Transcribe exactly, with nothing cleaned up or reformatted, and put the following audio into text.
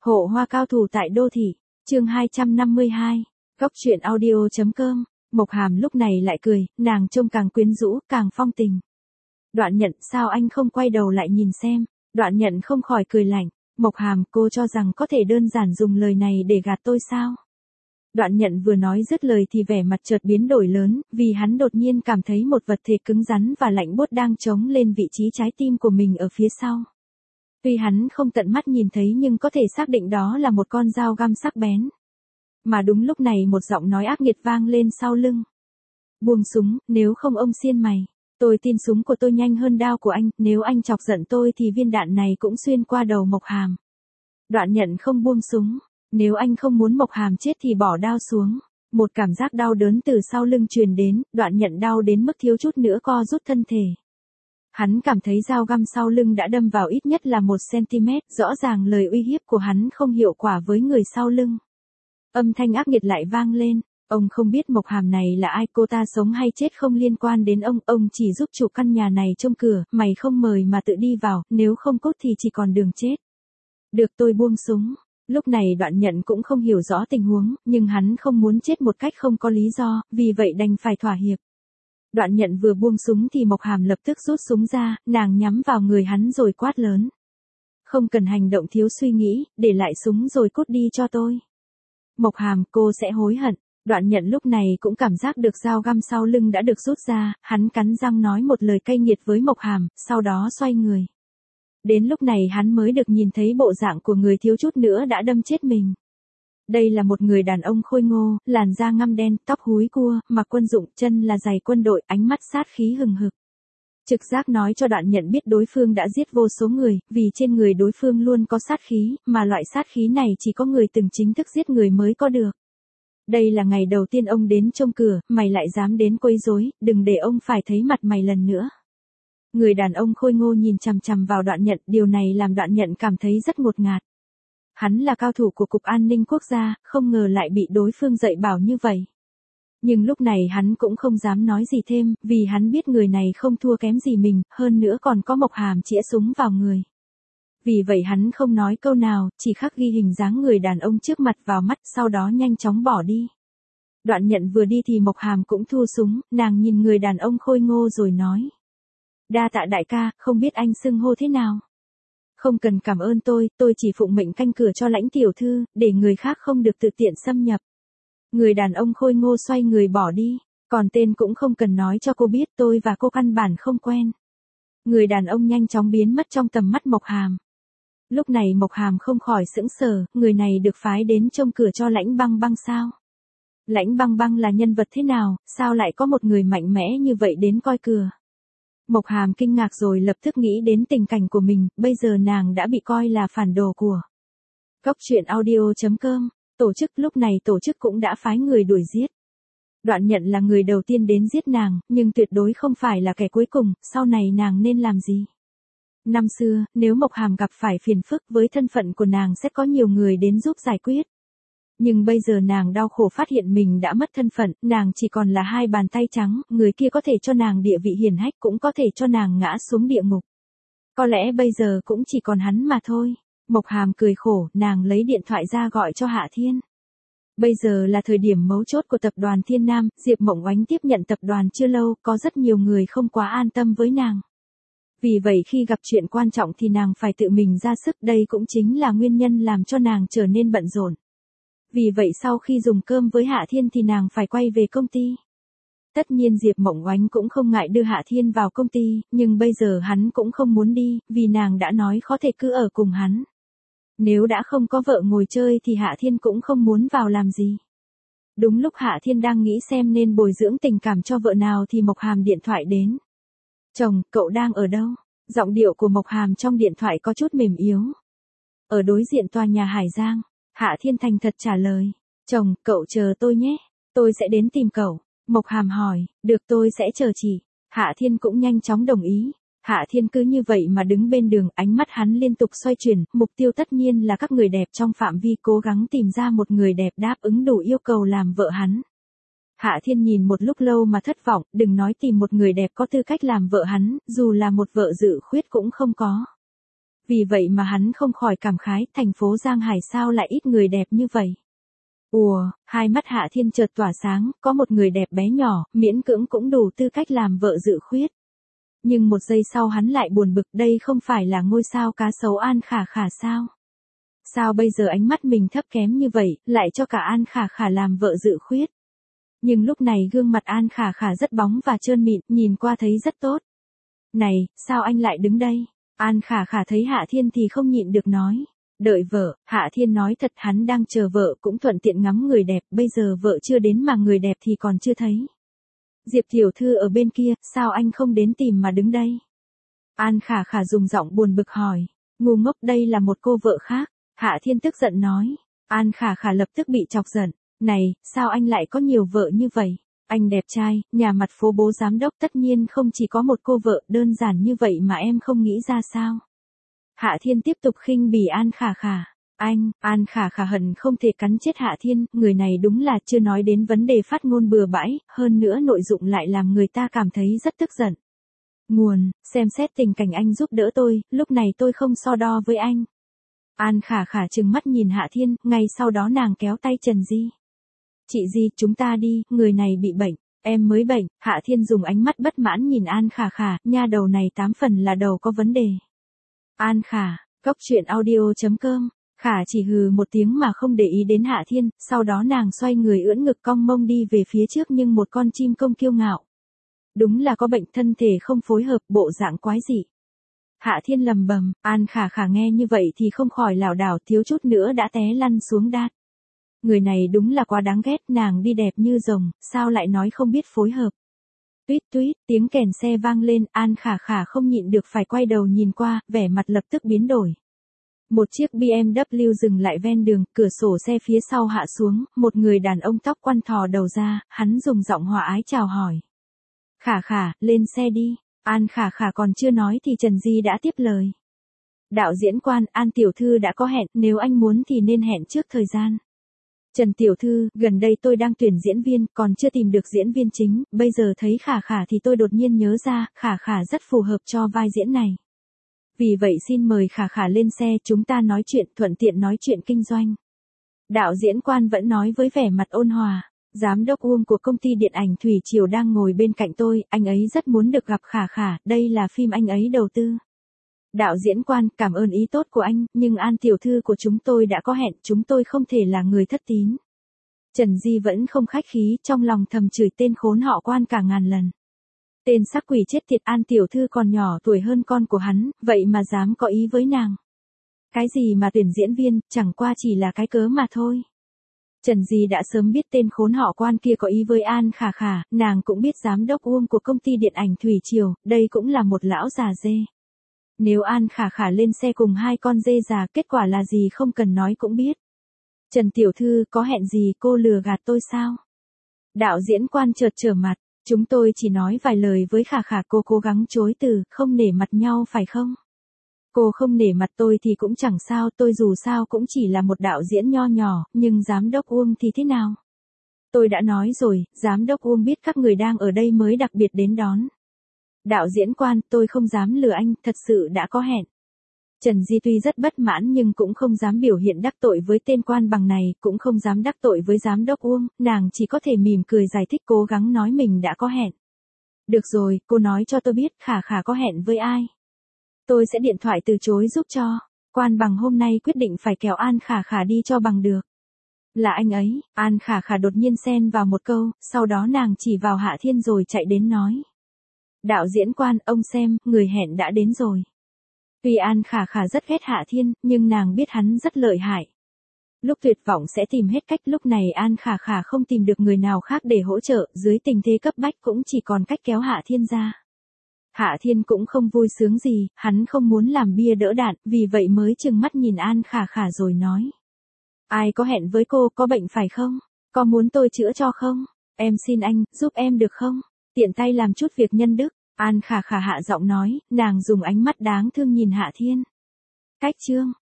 Hộ hoa cao thủ tại đô thị, chương hai trăm năm mươi hai, Góc truyện audio.com, Mộc Hàm lúc này lại cười, nàng trông càng quyến rũ, càng phong tình. Đoạn Nhận, sao anh không quay đầu lại nhìn xem? Đoạn Nhận không khỏi cười lạnh, Mộc Hàm, cô cho rằng có thể đơn giản dùng lời này để gạt tôi sao? Đoạn Nhận vừa nói dứt lời thì vẻ mặt chợt biến đổi lớn, vì hắn đột nhiên cảm thấy một vật thể cứng rắn và lạnh buốt đang chống lên vị trí trái tim của mình ở phía sau. Tuy hắn không tận mắt nhìn thấy nhưng có thể xác định đó là một con dao găm sắc bén. Mà đúng lúc này một giọng nói ác nghiệt vang lên sau lưng. Buông súng, nếu không ông xiên mày. Tôi tin súng của tôi nhanh hơn đao của anh, nếu anh chọc giận tôi thì viên đạn này cũng xuyên qua đầu Mộc Hàm. Đoạn Nhận không buông súng. Nếu anh không muốn Mộc Hàm chết thì bỏ đao xuống. Một cảm giác đau đớn từ sau lưng truyền đến, Đoạn Nhận đau đến mức thiếu chút nữa co rút thân thể. Hắn cảm thấy dao găm sau lưng đã đâm vào ít nhất là một xăng-ti-mét, rõ ràng lời uy hiếp của hắn không hiệu quả với người sau lưng. Âm thanh ác nghiệt lại vang lên, ông không biết Mộc Hàm này là ai, cô ta sống hay chết không liên quan đến ông, ông chỉ giúp chủ căn nhà này trông cửa, mày không mời mà tự đi vào, nếu không cốt thì chỉ còn đường chết. Được, tôi buông súng. Lúc này Đoạn Nhận cũng không hiểu rõ tình huống, nhưng hắn không muốn chết một cách không có lý do, vì vậy đành phải thỏa hiệp. Đoạn Nhận vừa buông súng thì Mộc Hàm lập tức rút súng ra, nàng nhắm vào người hắn rồi quát lớn. Không cần hành động thiếu suy nghĩ, để lại súng rồi cút đi cho tôi. Mộc Hàm, cô sẽ hối hận. Đoạn Nhận lúc này cũng cảm giác được dao găm sau lưng đã được rút ra, hắn cắn răng nói một lời cay nghiệt với Mộc Hàm, sau đó xoay người. Đến lúc này hắn mới được nhìn thấy bộ dạng của người thiếu chút nữa đã đâm chết mình. Đây là một người đàn ông khôi ngô, làn da ngăm đen, tóc húi cua, mặc quân dụng, chân là giày quân đội, ánh mắt sát khí hừng hực. Trực giác nói cho Đoạn Nhận biết đối phương đã giết vô số người, vì trên người đối phương luôn có sát khí, mà loại sát khí này chỉ có người từng chính thức giết người mới có được. Đây là ngày đầu tiên ông đến trông cửa, mày lại dám đến quấy rối, đừng để ông phải thấy mặt mày lần nữa. Người đàn ông khôi ngô nhìn chằm chằm vào Đoạn Nhận, điều này làm Đoạn Nhận cảm thấy rất ngột ngạt. Hắn là cao thủ của Cục An ninh Quốc gia, không ngờ lại bị đối phương dạy bảo như vậy. Nhưng lúc này hắn cũng không dám nói gì thêm, vì hắn biết người này không thua kém gì mình, hơn nữa còn có Mộc Hàm chĩa súng vào người. Vì vậy hắn không nói câu nào, chỉ khắc ghi hình dáng người đàn ông trước mặt vào mắt, sau đó nhanh chóng bỏ đi. Đoạn Nhận vừa đi thì Mộc Hàm cũng thu súng, nàng nhìn người đàn ông khôi ngô rồi nói. Đa tạ đại ca, không biết anh xưng hô thế nào. Không cần cảm ơn tôi, tôi chỉ phụng mệnh canh cửa cho Lãnh tiểu thư, để người khác không được tự tiện xâm nhập. Người đàn ông khôi ngô xoay người bỏ đi, còn tên cũng không cần nói cho cô biết, tôi và cô căn bản không quen. Người đàn ông nhanh chóng biến mất trong tầm mắt Mộc Hàm. Lúc này Mộc Hàm không khỏi sững sờ, người này được phái đến trông cửa cho Lãnh Băng Băng sao? Lãnh Băng Băng là nhân vật thế nào, sao lại có một người mạnh mẽ như vậy đến coi cửa? Mộc Hàm kinh ngạc rồi lập tức nghĩ đến tình cảnh của mình, bây giờ nàng đã bị coi là phản đồ của Góc truyện audio.com, tổ chức lúc này tổ chức cũng đã phái người đuổi giết. Đoạn Nhận là người đầu tiên đến giết nàng, nhưng tuyệt đối không phải là kẻ cuối cùng, sau này nàng nên làm gì? Năm xưa, nếu Mộc Hàm gặp phải phiền phức với thân phận của nàng sẽ có nhiều người đến giúp giải quyết. Nhưng bây giờ nàng đau khổ phát hiện mình đã mất thân phận, nàng chỉ còn là hai bàn tay trắng, người kia có thể cho nàng địa vị hiển hách cũng có thể cho nàng ngã xuống địa ngục. Có lẽ bây giờ cũng chỉ còn hắn mà thôi. Mộc Hàm cười khổ, nàng lấy điện thoại ra gọi cho Hạ Thiên. Bây giờ là thời điểm mấu chốt của tập đoàn Thiên Nam, Diệp Mộng Oánh tiếp nhận tập đoàn chưa lâu, có rất nhiều người không quá an tâm với nàng. Vì vậy khi gặp chuyện quan trọng thì nàng phải tự mình ra sức, đây cũng chính là nguyên nhân làm cho nàng trở nên bận rộn. Vì vậy sau khi dùng cơm với Hạ Thiên thì nàng phải quay về công ty. Tất nhiên Diệp Mộng Oánh cũng không ngại đưa Hạ Thiên vào công ty, nhưng bây giờ hắn cũng không muốn đi, vì nàng đã nói khó thể cứ ở cùng hắn. Nếu đã không có vợ ngồi chơi thì Hạ Thiên cũng không muốn vào làm gì. Đúng lúc Hạ Thiên đang nghĩ xem nên bồi dưỡng tình cảm cho vợ nào thì Mộc Hàm điện thoại đến. Chồng, cậu đang ở đâu? Giọng điệu của Mộc Hàm trong điện thoại có chút mềm yếu. Ở đối diện tòa nhà Hải Giang. Hạ Thiên thành thật trả lời. Chồng, cậu chờ tôi nhé. Tôi sẽ đến tìm cậu. Mộc Hàm hỏi. Được, tôi sẽ chờ chị. Hạ Thiên cũng nhanh chóng đồng ý. Hạ Thiên cứ như vậy mà đứng bên đường, ánh mắt hắn liên tục xoay chuyển, mục tiêu tất nhiên là các người đẹp trong phạm vi, cố gắng tìm ra một người đẹp đáp ứng đủ yêu cầu làm vợ hắn. Hạ Thiên nhìn một lúc lâu mà thất vọng, đừng nói tìm một người đẹp có tư cách làm vợ hắn, dù là một vợ dự khuyết cũng không có. Vì vậy mà hắn không khỏi cảm khái, thành phố Giang Hải sao lại ít người đẹp như vậy. Ùa, hai mắt Hạ Thiên chợt tỏa sáng, có một người đẹp bé nhỏ, miễn cưỡng cũng đủ tư cách làm vợ Dự Khuyết. Nhưng một giây sau hắn lại buồn bực, đây không phải là ngôi sao cá sấu An Khả Khả sao? Sao bây giờ ánh mắt mình thấp kém như vậy, lại cho cả An Khả Khả làm vợ Dự Khuyết? Nhưng lúc này gương mặt An Khả Khả rất bóng và trơn mịn, nhìn qua thấy rất tốt. Này, sao anh lại đứng đây? An Khả Khả thấy Hạ Thiên thì không nhịn được nói. Đợi vợ, Hạ Thiên nói thật, hắn đang chờ vợ cũng thuận tiện ngắm người đẹp, bây giờ vợ chưa đến mà người đẹp thì còn chưa thấy. Diệp tiểu thư ở bên kia, sao anh không đến tìm mà đứng đây? An Khả Khả dùng giọng buồn bực hỏi. Ngu ngốc, đây là một cô vợ khác. Hạ Thiên tức giận nói. An Khả Khả lập tức bị chọc giận. Này, sao anh lại có nhiều vợ như vậy? Anh đẹp trai, nhà mặt phố bố giám đốc tất nhiên không chỉ có một cô vợ, đơn giản như vậy mà em không nghĩ ra sao? Hạ Thiên tiếp tục khinh bỉ An Khả Khả. Anh, An Khả Khả hận không thể cắn chết Hạ Thiên, người này đúng là chưa nói đến vấn đề phát ngôn bừa bãi, hơn nữa nội dụng lại làm người ta cảm thấy rất tức giận. Nguồn, xem xét tình cảnh anh giúp đỡ tôi, lúc này tôi không so đo với anh. An Khả Khả trừng mắt nhìn Hạ Thiên, ngay sau đó nàng kéo tay Trần Di. Chị Di, chúng ta đi, người này bị bệnh, em mới bệnh. Hạ Thiên dùng ánh mắt bất mãn nhìn An Khả Khả, nha đầu này tám phần là đầu có vấn đề. An Khả, cốc truyện audio chấm com. Khả chỉ hừ một tiếng mà không để ý đến Hạ Thiên, sau đó nàng xoay người ưỡn ngực cong mông đi về phía trước nhưng một con chim công kiêu ngạo. Đúng là có bệnh, thân thể không phối hợp, bộ dạng quái dị. Hạ Thiên lầm bầm, An Khả Khả nghe như vậy thì không khỏi lảo đảo, thiếu chút nữa đã té lăn xuống đát. Người này đúng là quá đáng ghét, nàng đi đẹp như rồng, sao lại nói không biết phối hợp. Tuýt tuýt, tiếng kèn xe vang lên, An Khả Khả không nhịn được phải quay đầu nhìn qua, vẻ mặt lập tức biến đổi. Một chiếc bê em vê dừng lại ven đường, cửa sổ xe phía sau hạ xuống, một người đàn ông tóc quăn thò đầu ra, hắn dùng giọng hòa ái chào hỏi. Khả Khả, lên xe đi. An Khả Khả còn chưa nói thì Trần Di đã tiếp lời. Đạo diễn quan, An tiểu thư đã có hẹn, nếu anh muốn thì nên hẹn trước thời gian. Trần tiểu thư, gần đây tôi đang tuyển diễn viên, còn chưa tìm được diễn viên chính, bây giờ thấy Khả Khả thì tôi đột nhiên nhớ ra, Khả Khả rất phù hợp cho vai diễn này. Vì vậy xin mời Khả Khả lên xe, chúng ta nói chuyện, thuận tiện nói chuyện kinh doanh. Đạo diễn quan vẫn nói với vẻ mặt ôn hòa. Giám đốc Uông của công ty điện ảnh Thủy Triều đang ngồi bên cạnh tôi, anh ấy rất muốn được gặp Khả Khả, đây là phim anh ấy đầu tư. Đạo diễn quan, cảm ơn ý tốt của anh, nhưng An tiểu thư của chúng tôi đã có hẹn, chúng tôi không thể là người thất tín. Trần Di vẫn không khách khí, trong lòng thầm chửi tên khốn họ Quan cả ngàn lần. Tên sắc quỷ chết tiệt, An tiểu thư còn nhỏ tuổi hơn con của hắn, vậy mà dám có ý với nàng. Cái gì mà tuyển diễn viên, chẳng qua chỉ là cái cớ mà thôi. Trần Di đã sớm biết tên khốn họ Quan kia có ý với An Khả Khả, nàng cũng biết giám đốc Uông của công ty điện ảnh Thủy Triều, đây cũng là một lão già dê. Nếu An Khả Khả lên xe cùng hai con dê già, kết quả là gì không cần nói cũng biết. Trần tiểu thư, có hẹn gì, cô lừa gạt tôi sao? Đạo diễn quan chợt trở mặt, chúng tôi chỉ nói vài lời với Khả Khả, cô cố gắng chối từ, không nể mặt nhau phải không? Cô không nể mặt tôi thì cũng chẳng sao, tôi dù sao cũng chỉ là một đạo diễn nho nhỏ, nhưng giám đốc Uông thì thế nào? Tôi đã nói rồi, giám đốc Uông biết các người đang ở đây mới đặc biệt đến đón. Đạo diễn quan, tôi không dám lừa anh, thật sự đã có hẹn. Trần Di tuy rất bất mãn nhưng cũng không dám biểu hiện đắc tội với tên quan bằng này, cũng không dám đắc tội với giám đốc Uông, nàng chỉ có thể mỉm cười giải thích, cố gắng nói mình đã có hẹn. Được rồi, cô nói cho tôi biết Khả Khả có hẹn với ai. Tôi sẽ điện thoại từ chối giúp cho. Quan bằng hôm nay quyết định phải kéo An Khả Khả đi cho bằng được. Là anh ấy. An Khả Khả đột nhiên xen vào một câu, sau đó nàng chỉ vào Hạ Thiên rồi chạy đến nói. Đạo diễn quan, ông xem, người hẹn đã đến rồi. Tuy An Khả Khả rất ghét Hạ Thiên, nhưng nàng biết hắn rất lợi hại. Lúc tuyệt vọng sẽ tìm hết cách, lúc này An Khả Khả không tìm được người nào khác để hỗ trợ, dưới tình thế cấp bách cũng chỉ còn cách kéo Hạ Thiên ra. Hạ Thiên cũng không vui sướng gì, hắn không muốn làm bia đỡ đạn, vì vậy mới trừng mắt nhìn An Khả Khả rồi nói. Ai có hẹn với cô, có bệnh phải không? Có muốn tôi chữa cho không? Em xin anh, giúp em được không? Tiện tay làm chút việc nhân đức. An Khả Khả hạ giọng nói, nàng dùng ánh mắt đáng thương nhìn Hạ Thiên. Cách chương.